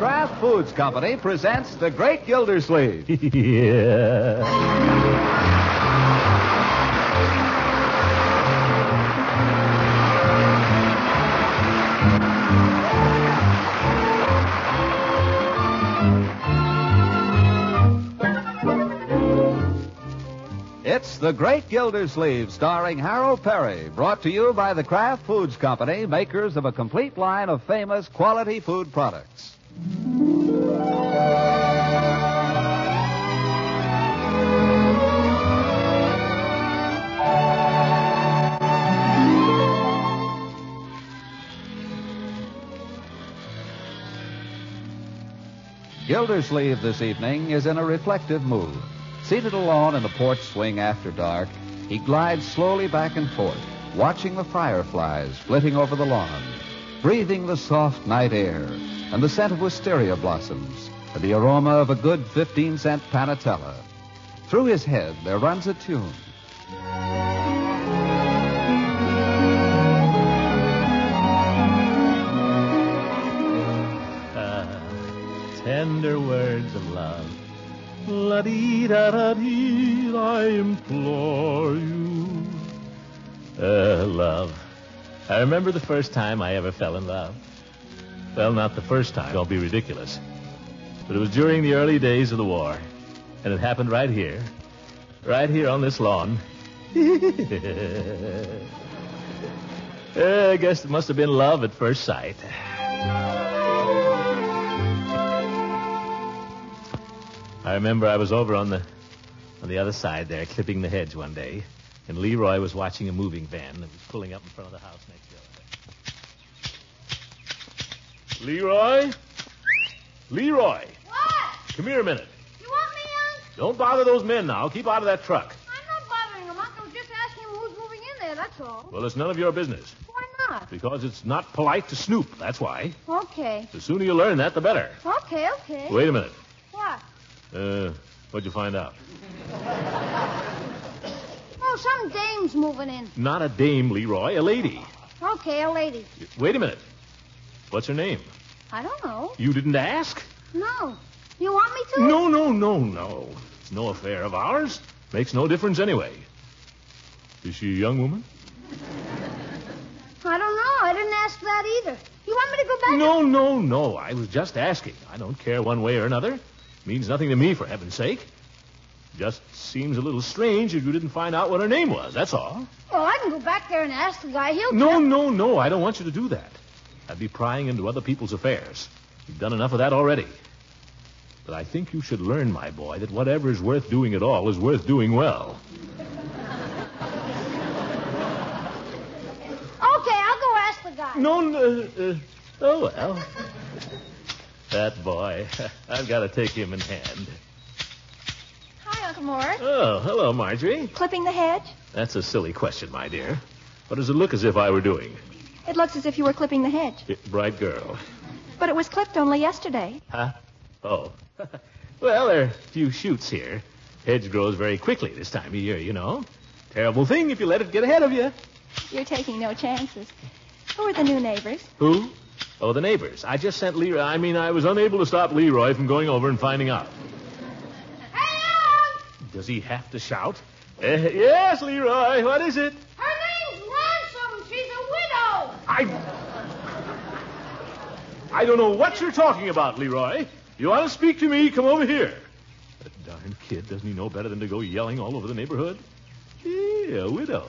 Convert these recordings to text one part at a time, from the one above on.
Kraft Foods Company presents The Great Gildersleeve. Yeah. It's The Great Gildersleeve, starring Harold Perry, brought to you by the Kraft Foods Company, makers of a complete line of famous quality food products. Gildersleeve this evening is in a reflective mood. Seated alone in the porch swing after dark, he glides slowly back and forth, watching the fireflies flitting over the lawn, breathing the soft night air and the scent of wisteria blossoms and the aroma of a good 15-cent panatella. Through his head there runs a tune. Tender words of love. La-dee-da-da-dee, I implore you. Love. I remember the first time I ever fell in love. Well, not the first time. Don't be ridiculous. But it was during the early days of the war. And it happened right here on this lawn. I guess it must have been love at first sight. I remember I was over on the other side there, clipping the hedge one day, and Leroy was watching a moving van that was pulling up in front of the house next door. Leroy? Leroy! What? Come here a minute. You want me, Unc? Don't bother those men now. Keep out of that truck. I'm not bothering them, Unc. I was just asking him who's moving in there, that's all. Well, it's none of your business. Why not? Because it's not polite to snoop, that's why. Okay. The sooner you learn that, the better. Okay. Wait a minute. What? What'd you find out? Oh, some dame's moving in. Not a dame, Leroy, a lady. Okay, a lady. Wait a minute. What's her name? I don't know. You didn't ask? No. You want me to? No. It's no affair of ours. Makes no difference anyway. Is she a young woman? I don't know. I didn't ask that either. You want me to go back? No. I was just asking. I don't care one way or another. Means nothing to me, for heaven's sake. Just seems a little strange if you didn't find out what her name was, that's all. Well, I can go back there and ask the guy. He'll No. I don't want you to do that. I'd be prying into other people's affairs. You've done enough of that already. But I think you should learn, my boy, that whatever is worth doing at all is worth doing well. Okay, I'll go ask the guy. Oh, well. That boy. I've got to take him in hand. Hi, Uncle Mort. Oh, hello, Marjorie. Clipping the hedge? That's a silly question, my dear. What does it look as if I were doing? It looks as if you were clipping the hedge. Bright girl. But it was clipped only yesterday. Huh? Oh. Well, there are a few shoots here. Hedge grows very quickly this time of year, you know. Terrible thing if you let it get ahead of you. You're taking no chances. Who are the new neighbors? Who? Oh, the neighbors. I just sent Leroy. I was unable to stop Leroy from going over and finding out. Hey, Unc! Does he have to shout? Yes, Leroy. What is it? Her name's Ransom. She's a widow. I don't know what you're talking about, Leroy. You want to speak to me? Come over here. That darn kid, doesn't he know better than to go yelling all over the neighborhood? Gee, a widow.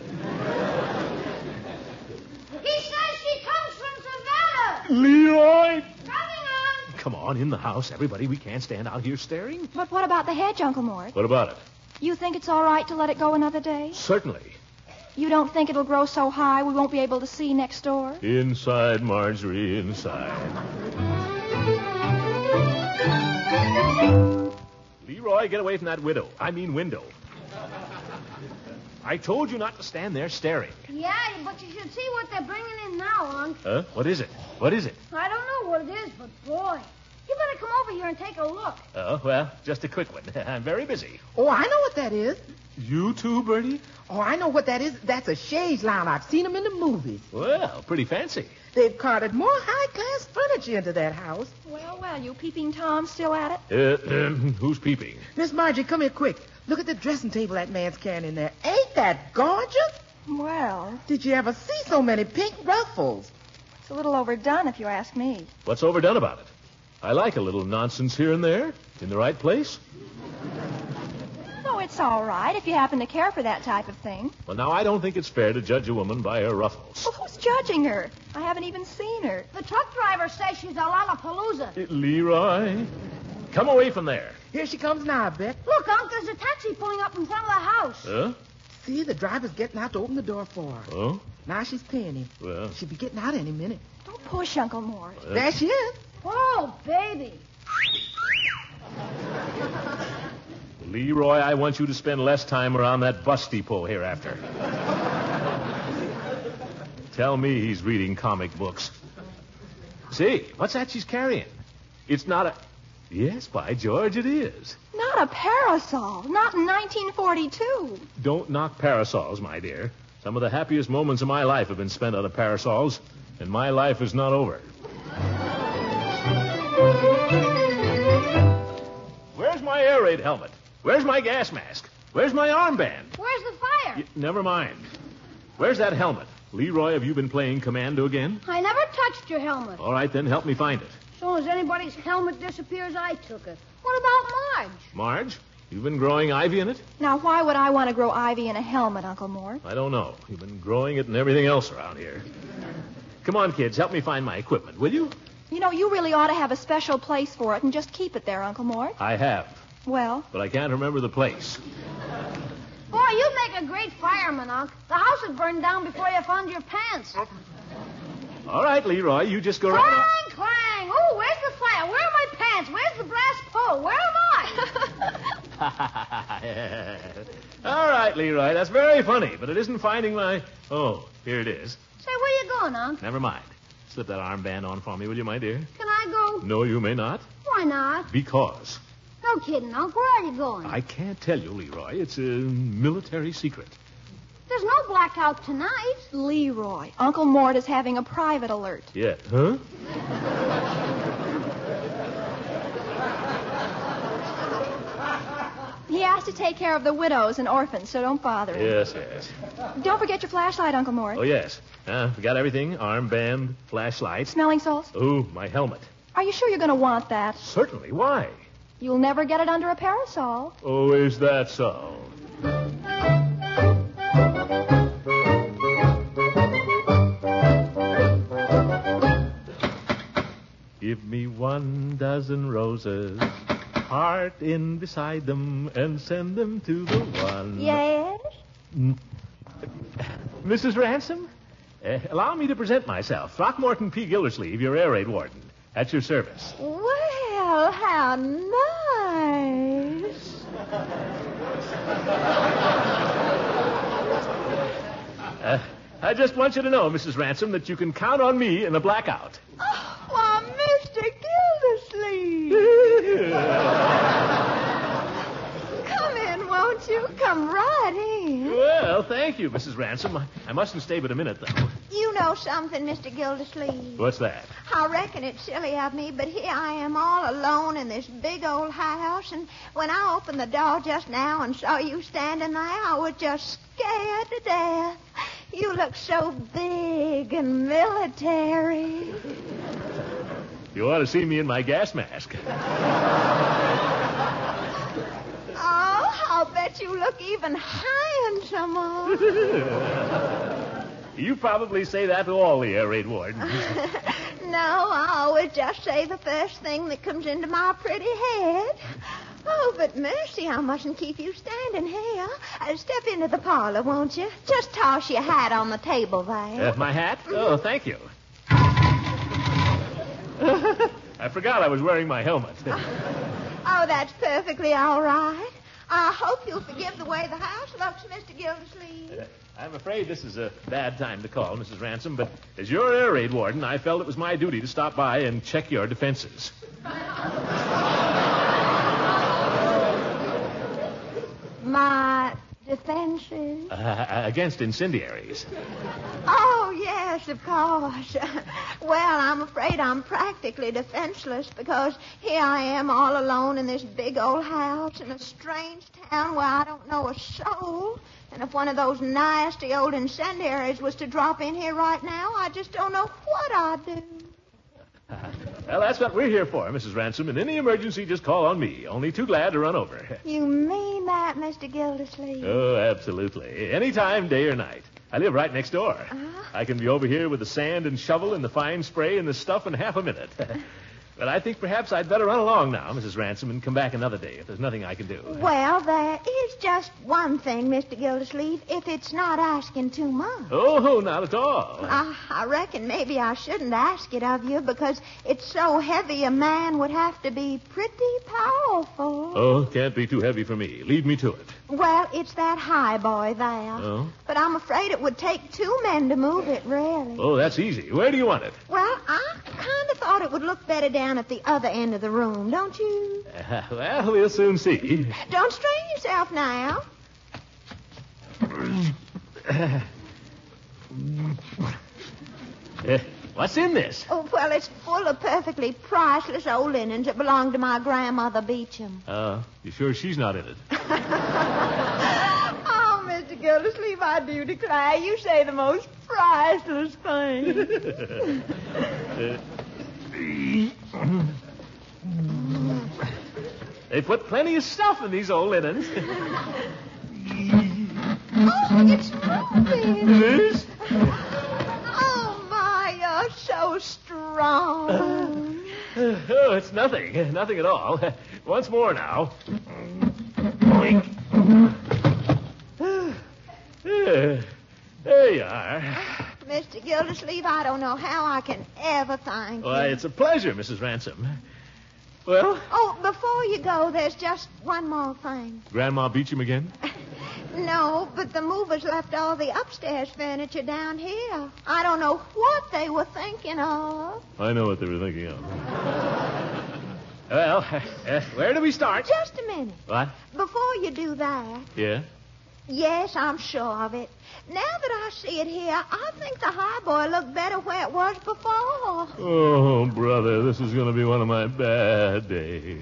He says she comes from Savannah. Leroy! Coming on. Come on, in the house, everybody. We can't stand out here staring. But what about the hedge, Uncle Mort? What about it? You think it's all right to let it go another day? Certainly. You don't think it'll grow so high we won't be able to see next door? Inside, Marjorie, inside. Leroy, get away from that window. I told you not to stand there staring. Yeah, but you should see what they're bringing in now, Unc. Huh? What is it? I don't know what it is, but boy, you better come over here and take a look. Oh, well, just a quick one. I'm very busy. Oh, I know what that is. You too, Bertie? Oh, I know what that is. That's a chaise lounge. I've seen them in the movies. Well, pretty fancy. They've carted more high-class furniture let you into that house. Well, you peeping Tom still at it? Who's peeping? Miss Margie, come here quick. Look at the dressing table that man's carrying in there. Ain't that gorgeous? Well, Did you ever see so many pink ruffles? it's a little overdone if you ask me. What's overdone about it? I like a little nonsense here and there, in the right place. Oh, it's all right if you happen to care for that type of thing. Well, now, I don't think it's fair to judge a woman by her ruffles. Well, who's judging her? I haven't even seen her. The truck driver says she's a Lollapalooza. Leroy, come away from there. Here she comes now, I bet. Look, Unc, there's a taxi pulling up in front of the house. Huh? See, the driver's getting out to open the door for her. Oh? Now she's paying him. Well, She'll be getting out any minute. Don't push, Uncle Mort. There she is. Oh, baby. Leroy, I want you to spend less time around that bus depot hereafter. Tell me he's reading comic books. See, what's that she's carrying? It's not a... Yes, by George, it is. Not a parasol. Not in 1942. Don't knock parasols, my dear. Some of the happiest moments of my life have been spent under parasols, and my life is not over. Where's my air raid helmet? Where's my gas mask? Where's my armband? Where's the fire? Never mind. Where's that helmet? Leroy, have you been playing commando again? I never touched your helmet. All right, then help me find it. As soon as anybody's helmet disappears, I took it. What about Marge? Marge, you've been growing ivy in it? Now, why would I want to grow ivy in a helmet, Uncle Mort? I don't know. You've been growing it and everything else around here. Come on, kids, help me find my equipment, will you? You know, you really ought to have a special place for it and just keep it there, Uncle Mort. I have, Well, but I can't remember the place. Boy, you make a great fireman, Unc. The house would burn down before you found your pants. All right, Leroy, you just go right Clang, on. clang. Oh, where's the fire? Where are my pants? Where's the brass pole? Where am I? All right, Leroy, that's very funny, but it isn't finding my... Oh, here it is. Say, where you going, Unc? Never mind. Slip that armband on for me, will you, my dear? Can I go? No, you may not. Why not? Because No kidding, Unc. Where are you going? I can't tell you, Leroy. It's a military secret. There's no blackout tonight. Leroy, Uncle Mort is having a private alert. Yeah. Huh? He has to take care of the widows and orphans, so don't bother him. Yes, yes. Don't forget your flashlight, Uncle Mort. Oh, yes. We got everything. Armband, flashlight. Smelling salts? Oh, my helmet. Are you sure you're going to want that? Certainly. Why? You'll never get it under a parasol. Oh, is that so? Give me 1,000 roses, heart in beside them, and send them to the one. Yes? Mrs. Ransom, allow me to present myself. Throckmorton P. Gildersleeve, your air raid warden. At your service. Well, how nice. I just want you to know, Mrs. Ransom, that you can count on me in a blackout. Oh, why, Mr. Gildersleeve. Come in, won't you? Come right in. Well, thank you, Mrs. Ransom. I mustn't stay but a minute, though. You know something, Mr. Gildersleeve. What's that? I reckon it's silly of me, but here I am all alone in this big old house, and when I opened the door just now and saw you standing there, I was just scared to death. You look so big and military. You ought to see me in my gas mask. Oh, I'll bet you look even handsomer. You probably say that to all the air raid wardens. No, I always just say the first thing that comes into my pretty head. Oh, but mercy, I mustn't keep you standing here. Step into the parlor, won't you? Just toss your hat on the table there. My hat? Oh, thank you. I forgot I was wearing my helmet. Oh, that's perfectly all right. I hope you'll forgive the way the house looks, Mr. Gildersleeve. I'm afraid this is a bad time to call, Mrs. Ransom, but as your air raid warden, I felt it was my duty to stop by and check your defenses. My Defenses? Against incendiaries. Oh, yes, of course. Well, I'm afraid I'm practically defenseless because here I am all alone in this big old house in a strange town where I don't know a soul. And if one of those nasty old incendiaries was to drop in here right now, I just don't know what I'd do. Well, that's what we're here for, Mrs. Ransom. In any emergency, just call on me. Only too glad to run over. You mean that, Mr. Gildersleeve? Oh, absolutely. Anytime, day or night. I live right next door. I can be over here with the sand and shovel and the fine spray and the stuff in half a minute. But I think perhaps I'd better run along now, Mrs. Ransom, and come back another day if there's nothing I can do. Well, there is just one thing, Mr. Gildersleeve, if it's not asking too much. Oh, not at all. I reckon maybe I shouldn't ask it of you because it's so heavy a man would have to be pretty powerful. Oh, can't be too heavy for me. Lead me to it. Well, it's that high boy there. Oh? But I'm afraid it would take 2 men to move it, really. Oh, that's easy. Where do you want it? Well, I kind of thought it would look better down at the other end of the room, don't you? Well, we'll soon see. Don't strain yourself now. What's in this? Oh, well, it's full of perfectly priceless old linens that belonged to my grandmother Beecham. You sure she's not in it? Oh, Mr. Gildersleeve, I do declare you say the most priceless thing. They put plenty of stuff in these old linens. Oh, it's moving. It is? Oh, my, you're so strong. Oh, it's nothing. Nothing at all. Once more now. Boink. There you are. Mr. Gildersleeve, I don't know how I can ever thank you. Why, it's a pleasure, Mrs. Ransom. Well? Oh, before you go, there's just one more thing. Grandma Beecham again? No, but the movers left all the upstairs furniture down here. I don't know what they were thinking of. I know what they were thinking of. Well, where do we start? Just a minute. What? Before you do that, Yeah? yes, I'm sure of it. Now that I see it here, I think the high boy looked better where it was before. Oh, brother, this is going to be one of my bad days.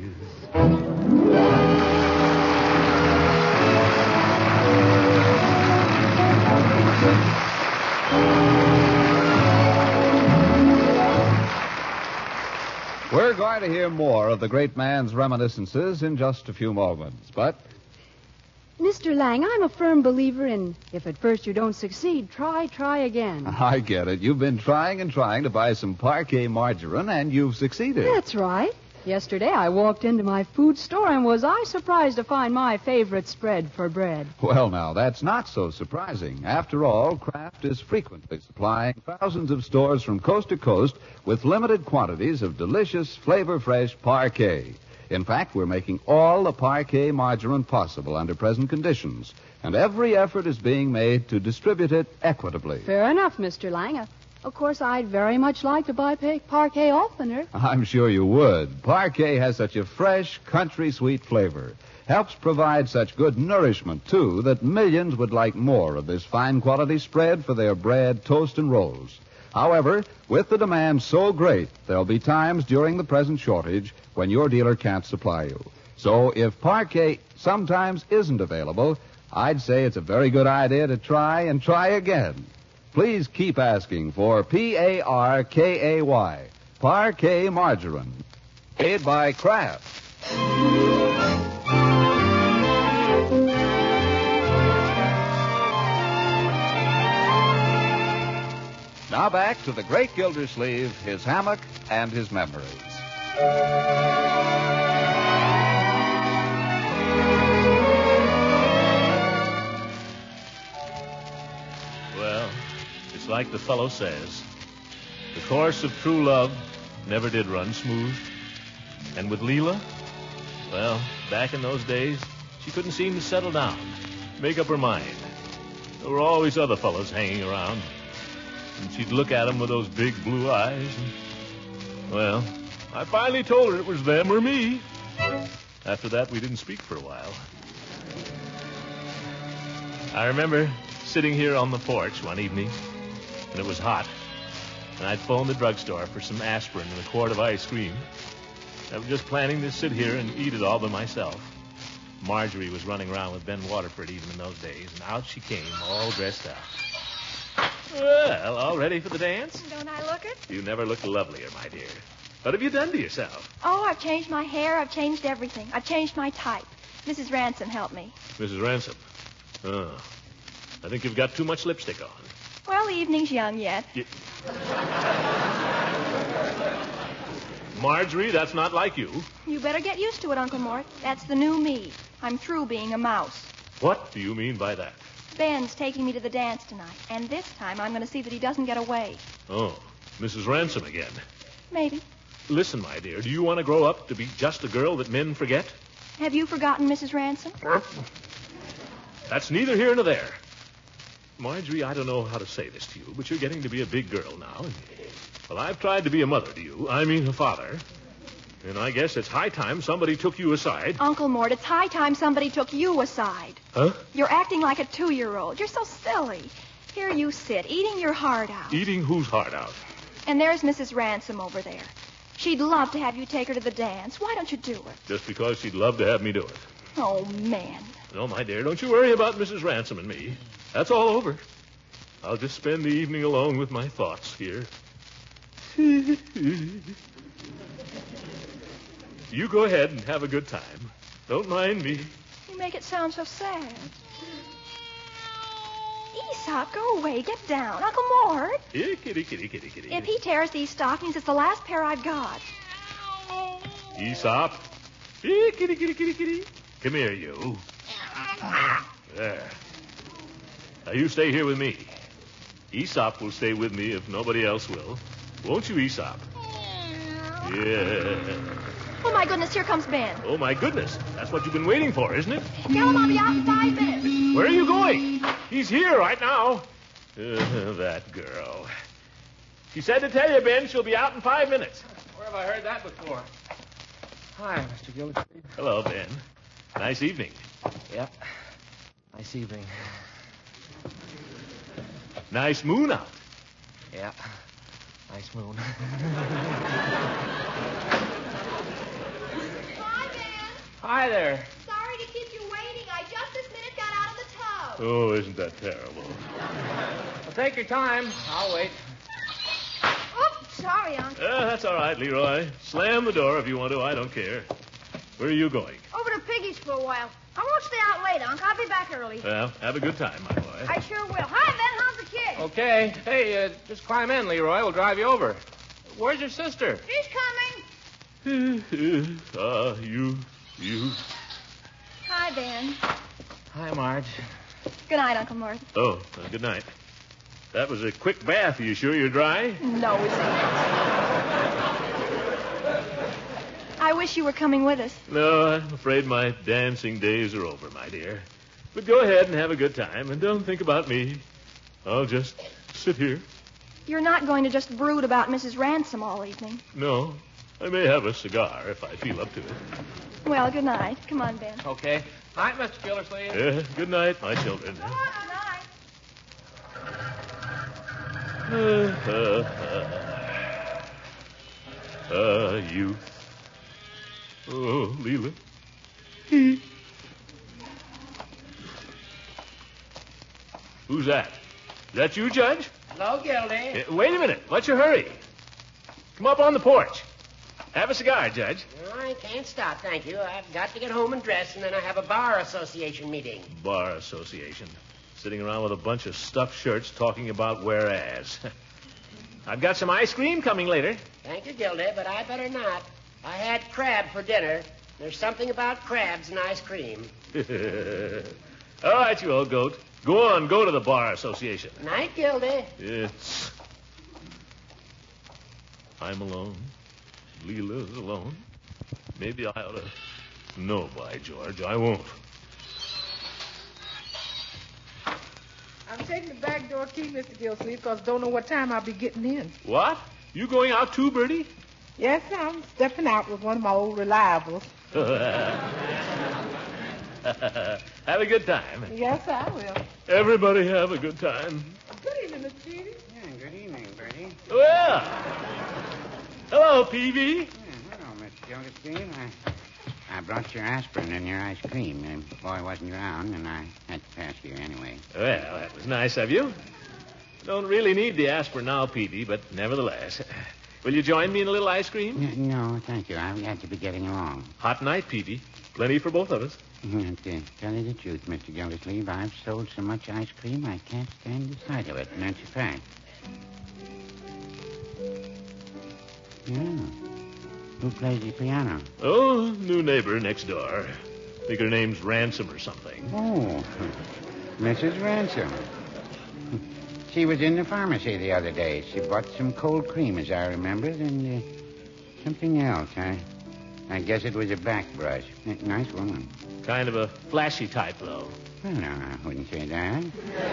We're going to hear more of the great man's reminiscences in just a few moments, but... Mr. Lang, I'm a firm believer in if at first you don't succeed, try again. I get it. You've been trying and trying to buy some Parquet margarine, and you've succeeded. That's right. Yesterday I walked into my food store, and was I surprised to find my favorite spread for bread. Well, now, that's not so surprising. After all, Kraft is frequently supplying thousands of stores from coast to coast with limited quantities of delicious, flavor-fresh Parquet. In fact, we're making all the Parquet margarine possible under present conditions, and every effort is being made to distribute it equitably. Fair enough, Mr. Lang. Of course, I'd very much like to buy Parquet oftener. I'm sure you would. Parquet has such a fresh, country-sweet flavor. Helps provide such good nourishment, too, that millions would like more of this fine-quality spread for their bread, toast, and rolls. However, with the demand so great, there'll be times during the present shortage when your dealer can't supply you. So if Parquet sometimes isn't available, I'd say it's a very good idea to try and try again. Please keep asking for Parkay, Parquet margarine, made by Kraft. Now back to the great Gildersleeve, his hammock, and his memories. Well, it's like the fellow says. The course of true love never did run smooth. And with Leela, well, back in those days, she couldn't seem to settle down, make up her mind. There were always other fellows hanging around. And she'd look at him with those big blue eyes. And, well, I finally told her it was them or me. After that, we didn't speak for a while. I remember sitting here on the porch one evening, and it was hot, and I'd phoned the drugstore for some aspirin and a quart of ice cream. I was just planning to sit here and eat it all by myself. Marjorie was running around with Ben Waterford even in those days, and out she came, all dressed up. Well, all ready for the dance? Don't I look it? You never looked lovelier, my dear. What have you done to yourself? Oh, I've changed my hair. I've changed everything. I've changed my type. Mrs. Ransom helped me. Mrs. Ransom? Oh, I think you've got too much lipstick on. Well, the evening's young yet. Marjorie, that's not like you. You better get used to it, Uncle Mort. That's the new me. I'm through being a mouse. What do you mean by that? Ben's taking me to the dance tonight, and this time I'm going to see that he doesn't get away. Oh, Mrs. Ransom again. Maybe. Listen, my dear, do you want to grow up to be just a girl that men forget? Have you forgotten Mrs. Ransom? That's neither here nor there. Marjorie, I don't know how to say this to you, but you're getting to be a big girl now. Well, I've tried to be a mother to you. I mean a father. And I guess it's high time somebody took you aside. Uncle Mort, it's high time somebody took you aside. Huh? You're acting like a 2-year-old. You're so silly. Here you sit, eating your heart out. Eating whose heart out? And there's Mrs. Ransom over there. She'd love to have you take her to the dance. Why don't you do it? Just because she'd love to have me do it. Oh, man. No, my dear, don't you worry about Mrs. Ransom and me. That's all over. I'll just spend the evening alone with my thoughts here. You go ahead and have a good time. Don't mind me. You make it sound so sad. Aesop, go away. Get down. Uncle Mort. Here, kitty, kitty, kitty, kitty. If he tears these stockings, it's the last pair I've got. Aesop. Here, kitty, kitty, kitty, kitty. Come here, you. There. Now, you stay here with me. Aesop will stay with me if nobody else will. Won't you, Aesop? Yeah. Oh, my goodness, here comes Ben. Oh, my goodness. That's what you've been waiting for, isn't it? Tell him I'll be out in 5 minutes. Where are you going? He's here right now. That girl. She said to tell you, Ben, she'll be out in 5 minutes. Where have I heard that before? Hi, Mr. Gildersleeve. Hello, Ben. Nice evening. Yep. Nice evening. Nice moon out. Yeah. Nice moon. Hi, Ben. Hi there. Sorry to keep you waiting. I just this minute got out of the tub. Oh, isn't that terrible? Well, take your time. I'll wait. Oops, sorry, Uncle. That's all right, Leroy. Slam the door if you want to. I don't care. Where are you going? Over to Piggy's for a while. I won't stay out late, Unc. I'll be back early. Well, have a good time, my boy. I sure will. Hi, Ben. How's the kid? Okay. Hey, just climb in, Leroy. We'll drive you over. Where's your sister? She's coming. You. Hi, Ben. Hi, Marge. Good night, Uncle Mort. Oh, good night. That was a quick bath. Are you sure you're dry? No, it's not. I wish you were coming with us. No, I'm afraid my dancing days are over, my dear. But go ahead and have a good time, and don't think about me. I'll just sit here. You're not going to just brood about Mrs. Ransom all evening. No, I may have a cigar if I feel up to it. Well, good night. Come on, Ben. Okay. Night, Mr. Gildersleeve. Yeah, good night, my children. Good night. Youth. Oh, Leela. Who's that? Is that you, Judge? Hello, Gildy. Wait a minute. What's your hurry? Come up on the porch. Have a cigar, Judge. I can't stop, thank you. I've got to get home and dress, and then I have a bar association meeting. Bar association. Sitting around with a bunch of stuffed shirts talking about whereas. I've got some ice cream coming later. Thank you, Gildy, but I better not. I had crab for dinner. There's something about crabs and ice cream. All right, you old goat. Go on, go to the bar association. Night, Gildy. Yes. I'm alone. Leela's alone. Maybe I ought to... No, by George, I won't. I'm taking the back door key, Mr. Gilsleeve, because don't know what time I'll be getting in. What? You going out too, Bertie? Yes, I'm stepping out with one of my old reliables. Have a good time. Yes, I will. Everybody have a good time. Good evening, Miss Peavy. Yeah, good evening, Bertie. Well, hello, Peavy. Hello, Mr. Gildersleeve. I brought your aspirin and your ice cream. The boy wasn't around, and I had to pass you anyway. Well, that was nice of you. Don't really need the aspirin now, Peavy, but nevertheless. Will you join me in a little ice cream? No, thank you. I've got to be getting along. Hot night, Peavy. Plenty for both of us. To tell you the truth, Mr. Gildersleeve, I've sold so much ice cream I can't stand the sight of it, and that's a fact. Yeah. Who plays the piano? Oh, new neighbor next door. Think her name's Ransom or something. Oh, Mrs. Ransom. She was in the pharmacy the other day. She bought some cold cream, as I remembered, and something else. I guess it was a back brush. Nice woman. Kind of a flashy type, though. Well, no, I wouldn't say that.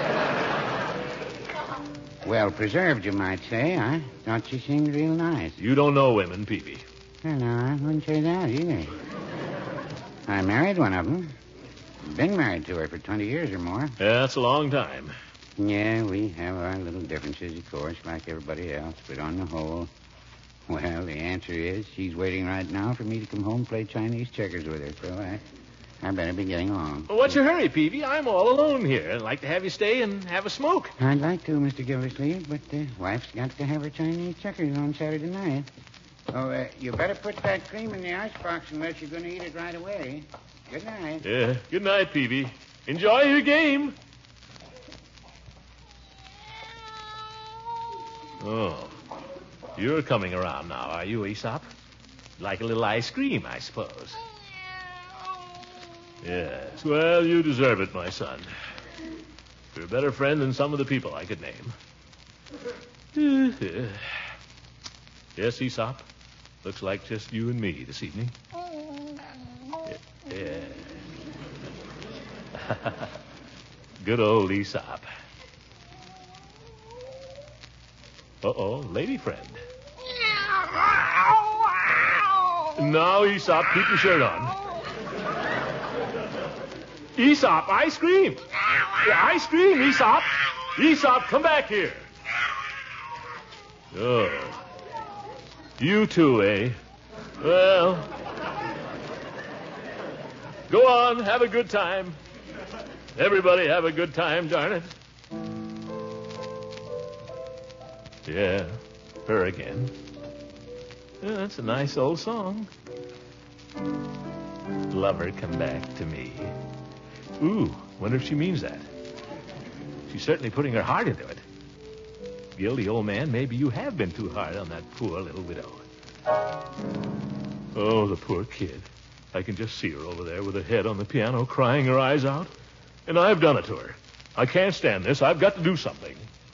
Well preserved, you might say. I thought she seemed real nice. You don't know women, Peavy. Well, no, I wouldn't say that either. I married one of them. Been married to her for 20 years or more. Yeah, that's a long time. Yeah, we have our little differences, of course, like everybody else. But on the whole, well, the answer is she's waiting right now for me to come home and play Chinese checkers with her. So I better be getting along. Well, what's your hurry, Peavy? I'm all alone here. I'd like to have you stay and have a smoke. I'd like to, Mr. Gildersleeve, but wife's got to have her Chinese checkers on Saturday night. Oh, you better put that cream in the icebox unless you're going to eat it right away. Good night. Yeah, good night, Peavy. Enjoy your game. Oh, you're coming around now, are you, Aesop? Like a little ice cream, I suppose. Yes, well, you deserve it, my son. You're a better friend than some of the people I could name. Yes, Aesop. Looks like just you and me this evening. Yeah. Good old Aesop. Uh-oh, lady friend. Now, Aesop, keep your shirt on. Aesop, ice cream. Yeah, ice cream, Aesop. Aesop, come back here. Oh. You too, eh? Well. Go on, have a good time. Everybody have a good time, darn it. Yeah, her again. Yeah, that's a nice old song. Lover, come back to me. Ooh, wonder if she means that. She's certainly putting her heart into it. Guilty old man, maybe you have been too hard on that poor little widow. Oh, the poor kid. I can just see her over there with her head on the piano, crying her eyes out. And I've done it to her. I can't stand this. I've got to do something.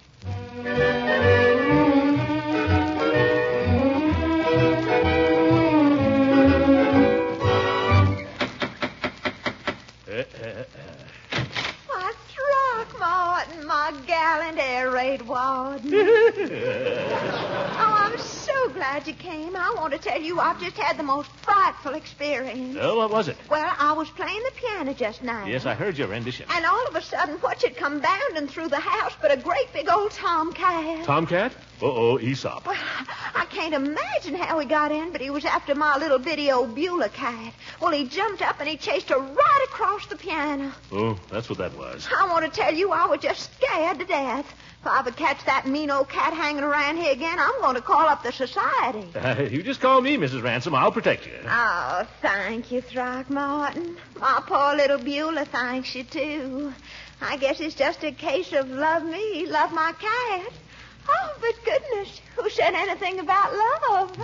My gallant air raid warden. Oh, I'm so glad you came. I want to tell you I've just had the most frightful experience. Oh, what was it? Well, I was playing the piano just now. Yes, I heard your rendition. And all of a sudden, what should come bounding through the house but a great big old tomcat. Tomcat? Uh-oh, Aesop. Well, I can't imagine how he got in, but he was after my little bitty old Beulah cat. Well, he jumped up and he chased her right across the piano. Oh, that's what that was. I want to tell you, I was just scared to death. If I ever catch that mean old cat hanging around here again, I'm going to call up the society. You just call me, Mrs. Ransom. I'll protect you. Oh, thank you, Throckmorton. My poor little Beulah thanks you, too. I guess it's just a case of love me, love my cat. Oh, but goodness, who said anything about love?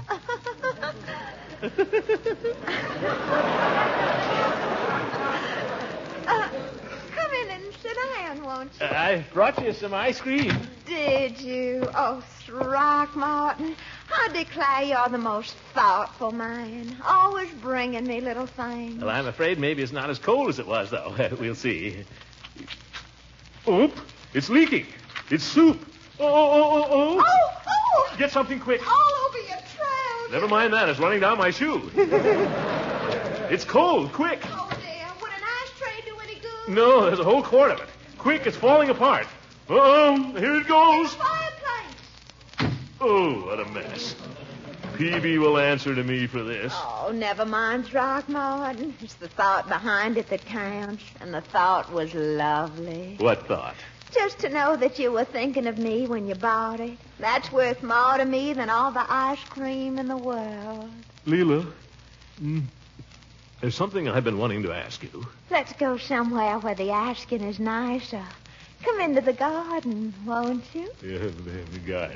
Come in and sit down, won't you? I brought you some ice cream. Did you? Oh, Throckmorton, I declare you're the most thoughtful man. Always bringing me little things. Well, I'm afraid maybe it's not as cold as it was, though. We'll see. Oop, it's leaking. It's soup. Oh. Oh! Get something quick. All over your trousers. Never mind that. It's running down my shoe. It's cold. Quick. Oh, dear. Would an ice tray do any good? No, there's a whole quart of it. Quick, it's falling apart. Uh-oh, here it goes. Fireplace. Oh, what a mess. Peavy will answer to me for this. Oh, never mind, Throckmorton. It's the thought behind it that counts, and the thought was lovely. What thought? Just to know that you were thinking of me when you bought it. That's worth more to me than all the ice cream in the world. Leela, there's something I've been wanting to ask you. Let's go somewhere where the asking is nicer. Come into the garden, won't you? Yeah, the garden.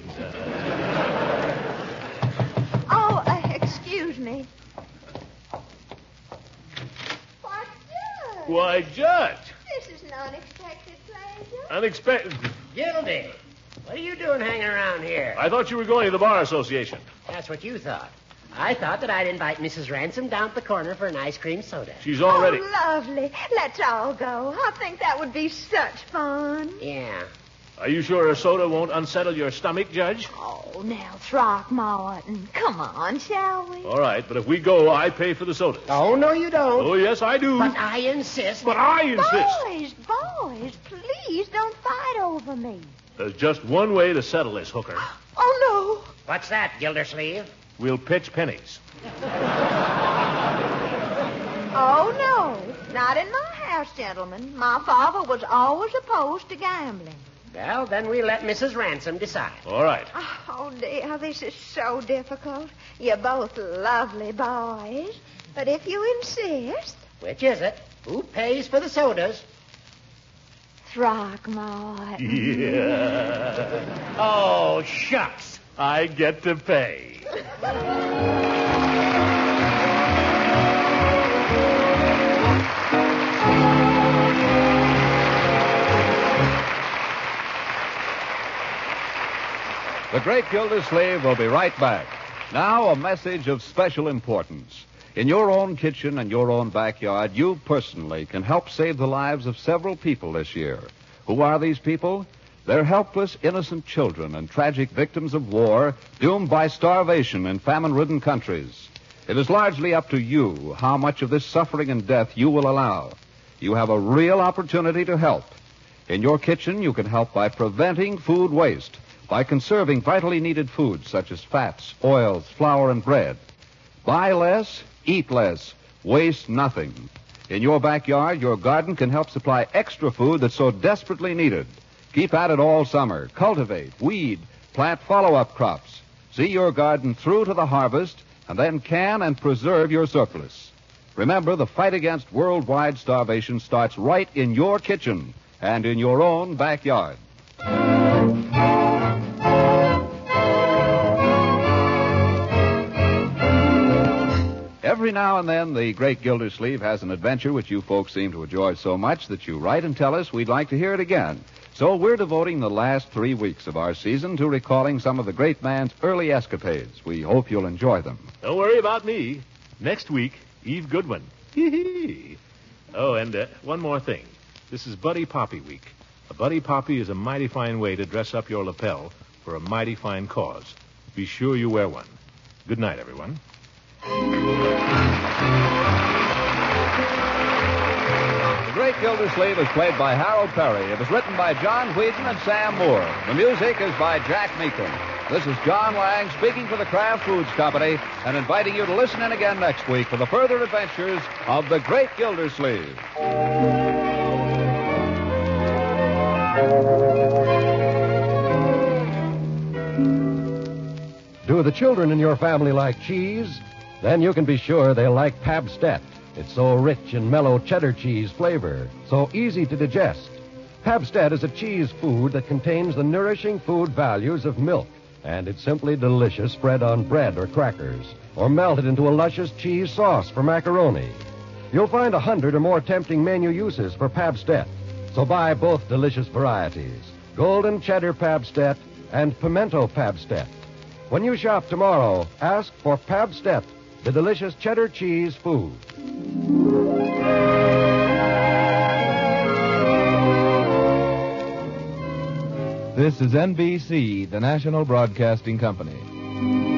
Oh, excuse me. Why, Judge. This is an unexpected pleasure. Unexpected. Gildy, what are you doing hanging around here? I thought you were going to the Bar Association. That's what you thought. I thought that I'd invite Mrs. Ransom down at the corner for an ice cream soda. She's already... Oh, lovely. Let's all go. I think that would be such fun. Yeah. Are you sure a soda won't unsettle your stomach, Judge? Oh, now, Throckmorton. Come on, shall we? All right, but if we go, I pay for the sodas. Oh, no, you don't. Oh, yes, I do. But I insist. But I insist. Boys, please don't fight over me. There's just one way to settle this, Hooker. Oh, no. What's that, Gildersleeve? We'll pitch pennies. Oh, no. Not in my house, gentlemen. My father was always opposed to gambling. Well, then we let Mrs. Ransom decide. All right. Oh, dear, this is so difficult. You're both lovely boys. But if you insist... Which is it? Who pays for the sodas? Throckmorton. Yeah. Oh, shucks. I get to pay. The Great Gildersleeve will be right back. Now, a message of special importance. In your own kitchen and your own backyard, you personally can help save the lives of several people this year. Who are these people? They're helpless, innocent children and tragic victims of war doomed by starvation in famine-ridden countries. It is largely up to you how much of this suffering and death you will allow. You have a real opportunity to help. In your kitchen, you can help by preventing food waste, by conserving vitally needed foods such as fats, oils, flour, and bread. Buy less, eat less, waste nothing. In your backyard, your garden can help supply extra food that's so desperately needed. Keep at it all summer. Cultivate, weed, plant follow-up crops. See your garden through to the harvest, and then can and preserve your surplus. Remember, the fight against worldwide starvation starts right in your kitchen and in your own backyard. Every now and then, the Great Gildersleeve has an adventure which you folks seem to enjoy so much that you write and tell us we'd like to hear it again. So we're devoting the last 3 weeks of our season to recalling some of the great man's early escapades. We hope you'll enjoy them. Don't worry about me. Next week, Eve Goodwin. Hee-hee. Oh, and one more thing. This is Buddy Poppy Week. A Buddy Poppy is a mighty fine way to dress up your lapel for a mighty fine cause. Be sure you wear one. Good night, everyone. The Great Gildersleeve is played by Harold Perry. It was written by John Whedon and Sam Moore. The music is by Jack Meakin. This is John Lang speaking for the Kraft Foods Company and inviting you to listen in again next week for the further adventures of the Great Gildersleeve. Do the children in your family like cheese? Then you can be sure they'll like Pabst-ett. It's so rich in mellow cheddar cheese flavor, so easy to digest. Pabst-ett is a cheese food that contains the nourishing food values of milk, and it's simply delicious spread on bread or crackers, or melted into a luscious cheese sauce for macaroni. You'll find 100 or more tempting menu uses for Pabst-ett, so buy both delicious varieties, Golden Cheddar Pabst-ett and Pimento Pabst-ett. When you shop tomorrow, ask for Pabst-ett, the delicious cheddar cheese food. This is NBC, the National Broadcasting Company.